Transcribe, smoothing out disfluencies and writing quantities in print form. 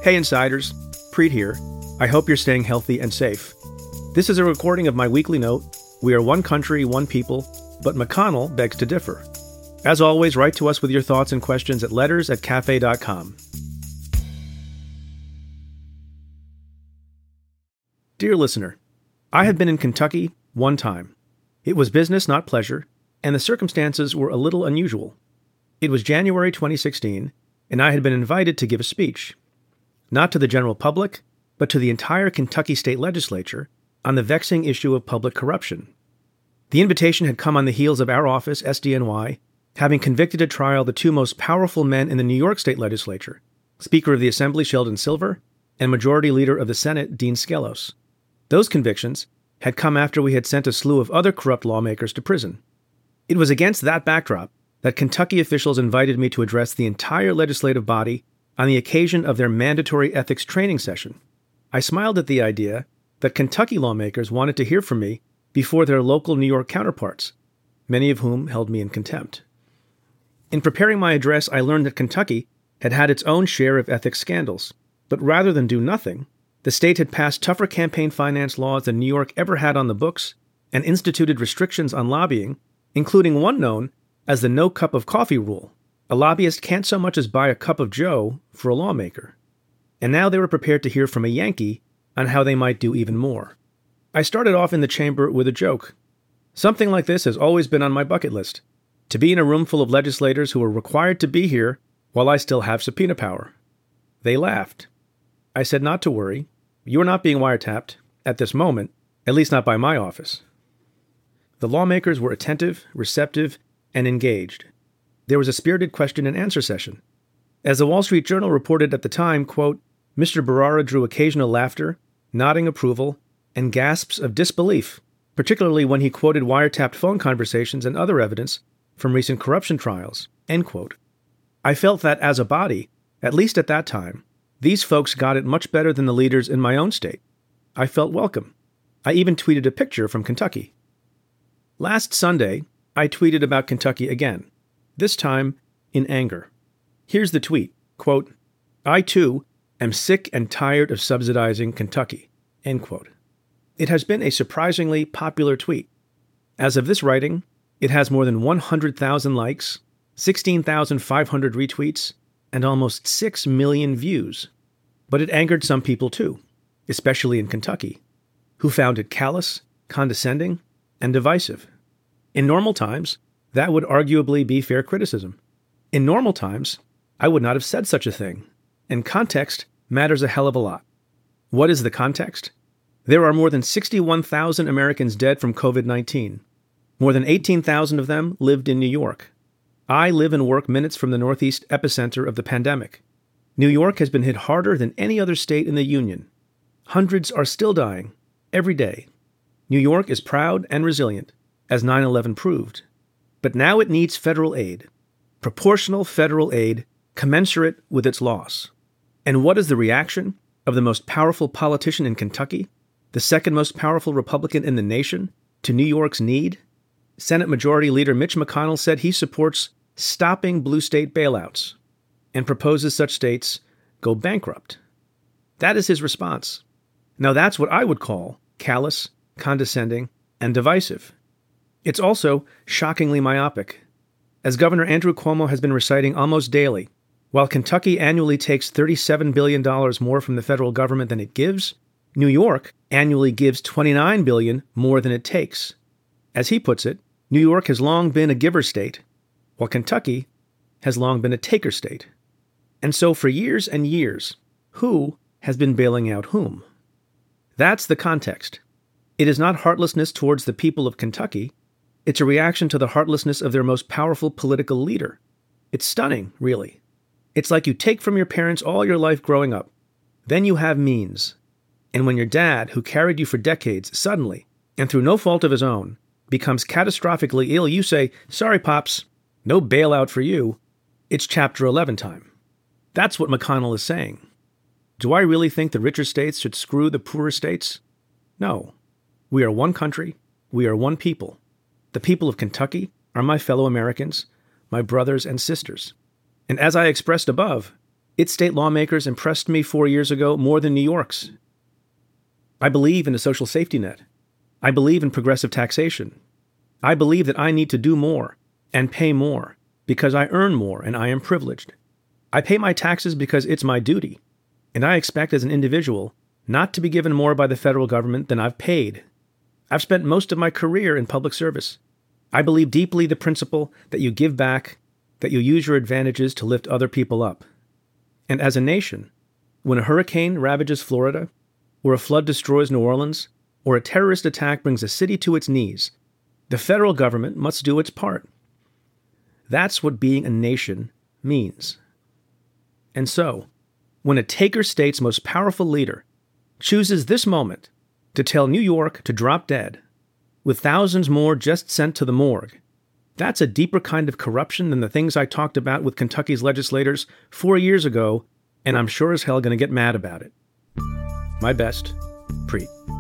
Hey Insiders, Preet here. I hope you're staying healthy and safe. This is a recording of my weekly note. We are one country, one people, but McConnell begs to differ. As always, write to us with your thoughts and questions at letters@cafe.com. Dear listener, I have been in Kentucky one time. It was business, not pleasure, and the circumstances were a little unusual. It was January 2016, and I had been invited to give a speech. Not to the general public, but to the entire Kentucky state legislature on the vexing issue of public corruption. The invitation had come on the heels of our office, SDNY, having convicted at trial the two most powerful men in the New York state legislature, Speaker of the Assembly Sheldon Silver and Majority Leader of the Senate Dean Skelos. Those convictions had come after we had sent a slew of other corrupt lawmakers to prison. It was against that backdrop that Kentucky officials invited me to address the entire legislative body on the occasion of their mandatory ethics training session. I smiled at the idea that Kentucky lawmakers wanted to hear from me before their local New York counterparts, many of whom held me in contempt. In preparing my address, I learned that Kentucky had had its own share of ethics scandals, but rather than do nothing, the state had passed tougher campaign finance laws than New York ever had on the books and instituted restrictions on lobbying, including one known as the no cup of coffee rule. A lobbyist can't so much as buy a cup of joe for a lawmaker. And now they were prepared to hear from a Yankee on how they might do even more. I started off in the chamber with a joke. Something like this has always been on my bucket list, to be in a room full of legislators who are required to be here while I still have subpoena power. They laughed. I said not to worry. You are not being wiretapped, at this moment, at least not by my office. The lawmakers were attentive, receptive, and engaged. There was a spirited question and answer session. As the Wall Street Journal reported at the time, quote, Mr. Bharara drew occasional laughter, nodding approval, and gasps of disbelief, particularly when he quoted wiretapped phone conversations and other evidence from recent corruption trials, end quote. I felt that as a body, at least at that time, these folks got it much better than the leaders in my own state. I felt welcome. I even tweeted a picture from Kentucky. Last Sunday, I tweeted about Kentucky again, this time in anger. Here's the tweet, quote, I too am sick and tired of subsidizing Kentucky, end quote. It has been a surprisingly popular tweet. As of this writing, it has more than 100,000 likes, 16,500 retweets, and almost 6 million views. But it angered some people too, especially in Kentucky, who found it callous, condescending, and divisive. In normal times, that would arguably be fair criticism. In normal times, I would not have said such a thing, and context matters a hell of a lot. What is the context? There are more than 61,000 Americans dead from COVID-19. More than 18,000 of them lived in New York. I live and work minutes from the Northeast epicenter of the pandemic. New York has been hit harder than any other state in the Union. Hundreds are still dying, every day. New York is proud and resilient, as 9/11 proved. But now it needs federal aid, proportional federal aid commensurate with its loss. And what is the reaction of the most powerful politician in Kentucky, the second most powerful Republican in the nation, to New York's need? Senate Majority Leader Mitch McConnell said he supports stopping blue state bailouts and proposes such states go bankrupt. That is his response. Now that's what I would call callous, condescending, and divisive. It's also shockingly myopic. As Governor Andrew Cuomo has been reciting almost daily, while Kentucky annually takes $37 billion more from the federal government than it gives, New York annually gives $29 billion more than it takes. As he puts it, New York has long been a giver state, while Kentucky has long been a taker state. And so for years and years, who has been bailing out whom? That's the context. It is not heartlessness towards the people of Kentucky. It's a reaction to the heartlessness of their most powerful political leader. It's stunning, really. It's like you take from your parents all your life growing up. Then you have means. And when your dad, who carried you for decades, suddenly, and through no fault of his own, becomes catastrophically ill, you say, sorry, Pops, no bailout for you. It's Chapter 11 time. That's what McConnell is saying. Do I really think the richer states should screw the poorer states? No. We are one country. We are one people. The people of Kentucky are my fellow Americans, my brothers and sisters. And as I expressed above, Its state lawmakers impressed me 4 years ago more than New York's. I believe in a social safety net. I believe in progressive taxation. I believe that I need to do more and pay more because I earn more and I am privileged. I pay my taxes because it's my duty, and I expect as an individual not to be given more by the federal government than I've paid. I've spent most of my career in public service. I believe deeply the principle that you give back, that you use your advantages to lift other people up. And as a nation, when a hurricane ravages Florida, or a flood destroys New Orleans, or a terrorist attack brings a city to its knees, the federal government must do its part. That's what being a nation means. And so, when a taker state's most powerful leader chooses this moment to tell New York to drop dead, with thousands more just sent to the morgue, that's a deeper kind of corruption than the things I talked about with Kentucky's legislators 4 years ago, and I'm sure as hell going to get mad about it. My best, Preet.